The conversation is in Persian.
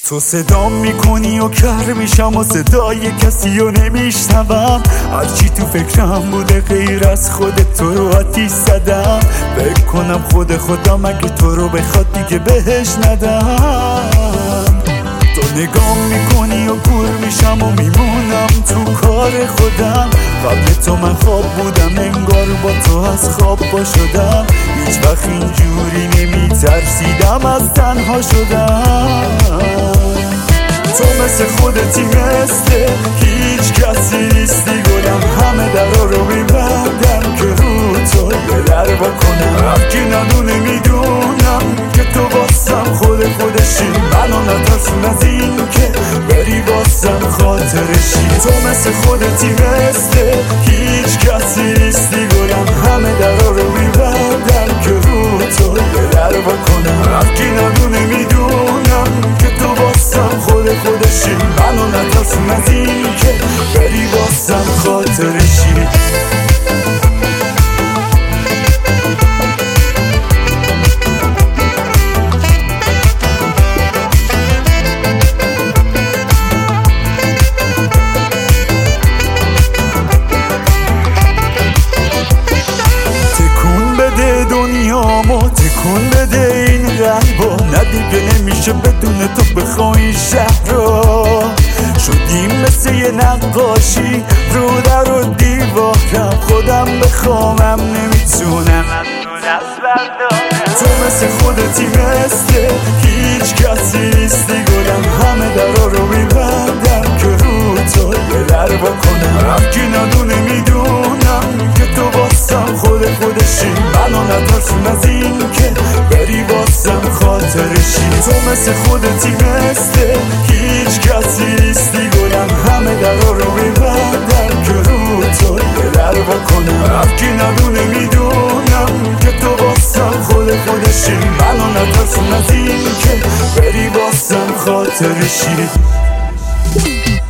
تو صدام میکنی و کر میشم و صدای کسی رو نمیشنوم. هرچی تو فکرم بوده غیر از خودت تو رو آتیش زدم. فکر کنم خود خدا مگه تو رو بخواد دیگه بهش ندم. تو نگام میکنی و کور میشم و میمونم تو کار خودم. قبل تو من خواب بودم انگار با تو از خواب پا شدم. هیچ وقت اینجوری نمیترسیدم از تنها شدم. تو مثل خودتی مثل هیچ کسی نیستی گلم. همه درا رو میبندم که رو تو یه در بکنم. هرکی ندونه میدونم که تو واسم خودشی. منو نترسون از این که بری واسم خاطرشی. تو مثل خودتی مثل هیچ کسی نیستی گلم. همه درا رو میبندم که رو تو یه در بکنم. هرکی ندونه میدونم که تو واسم خودشی. منو نترسون از این که بری واسم خاطرشی. تکون بده این قلبو. نه دیگه نمیشه بدون تو بخوای شهر رو. شدیم مثل یه نقاشی رو در و دیوارم. خودم بخوامم نمیتونم تو مثل خودتی مثل هیچ کسی نیستی گلم. همه درا رو میبندم که رو تو یه در بکنم. هرکی ندونه میدونم که تو واسم خودشی. منو نترسون از این که بری واسم خاطرشی. تو مثل خودتی مثل هیچ کسی نیستی گلم. همه درا رو میبندم که رو تو یه در بکنم. هرکی ندونه میدونم که تو واسم خودشی. منو نترسون از این که بری واسم خاطرشی.